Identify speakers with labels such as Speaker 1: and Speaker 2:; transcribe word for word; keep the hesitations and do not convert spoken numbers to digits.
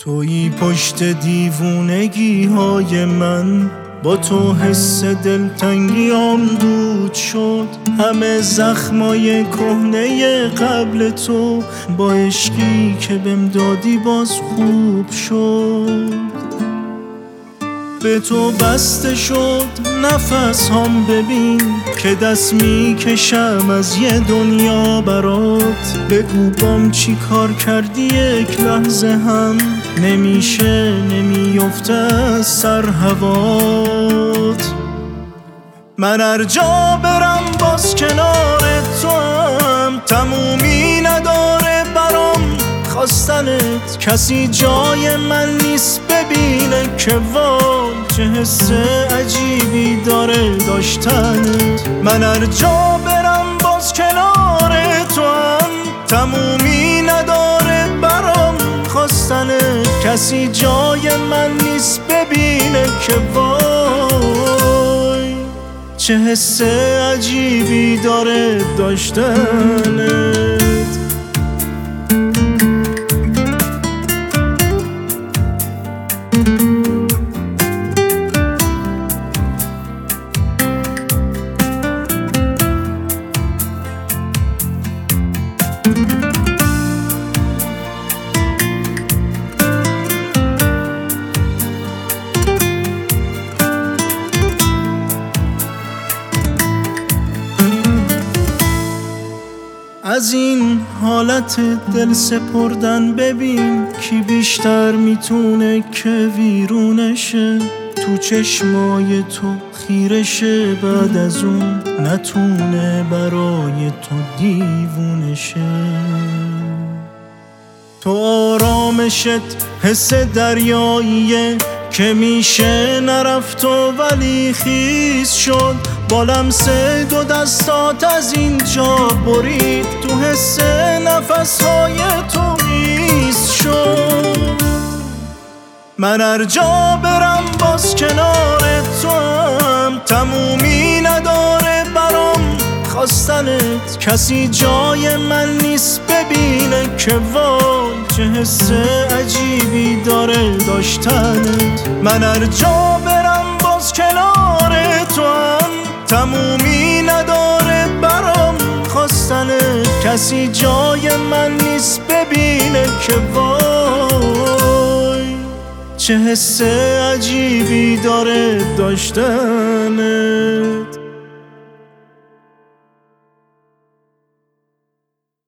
Speaker 1: تویی پشت دیوونگی های من، با تو حس دلتنگیام دود شد. همه زخمای کهنه قبل تو با عشقی که بهم دادی باز خوب شد. به تو بسته شد نفس هم، ببین که دست میکشم از یه دنیا برات. بگو بام چی کار کردی یک لحظه هم، نمیشه نمیفته از سر هوات. من هر جا برم باز کنار تو هم، تمومی نداره برام خواستنت. کسی جای من نیست ببینه که وای چه حس عجیبی داره داشتنت. من هر جا برم باز کنار تو هم، تمومی نداره برام خواستنت. کسی جای من نیست ببینه که وای چه حس عجیبی داره داشتنت. از این حالت دل سپردن ببین کی بیشتر میتونه که ویرونشه. تو چشمای تو خیرشه، بعد از اون نتونه برای تو دیوونشه. تو آرامشت حس دریاییه که میشه نرفت و ولی خیز شد. با لمس دو دستات از اینجا برید، تو حس نفسهای تو ایست شد. من هر جا برم باز کنار تو هم، تمومی نداره برام خواستنت. کسی جای من نیست ببینه که وای چه حس عجیبی داره داشتنت. من هر جا برم باز کنار تو هم، تمومی نداره برام خواستنت. کسی جای من نیست ببینه که وای چه حس عجیبی داره داشتنت.